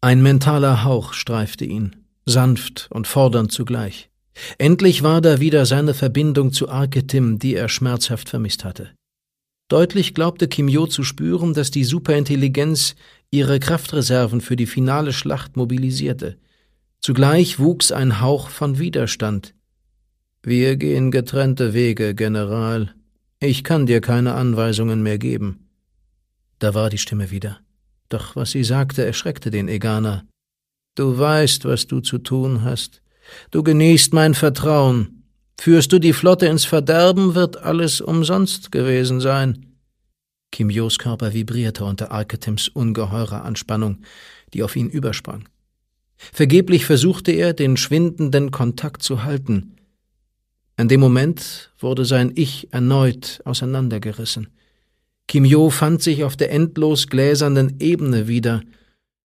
Ein mentaler Hauch streifte ihn, sanft und fordernd zugleich. Endlich war da wieder seine Verbindung zu Arketim, die er schmerzhaft vermisst hatte. Deutlich glaubte Kim-Jo zu spüren, dass die Superintelligenz ihre Kraftreserven für die finale Schlacht mobilisierte. Zugleich wuchs ein Hauch von Widerstand. »Wir gehen getrennte Wege, General. Ich kann dir keine Anweisungen mehr geben.« Da war die Stimme wieder. Doch was sie sagte, erschreckte den Eganer. »Du weißt, was du zu tun hast. Du genießt mein Vertrauen. Führst du die Flotte ins Verderben, wird alles umsonst gewesen sein.« Kim-Jos Körper vibrierte unter Arketims ungeheurer Anspannung, die auf ihn übersprang. Vergeblich versuchte er, den schwindenden Kontakt zu halten. In dem Moment wurde sein Ich erneut auseinandergerissen. Kim-Jo fand sich auf der endlos gläsernen Ebene wieder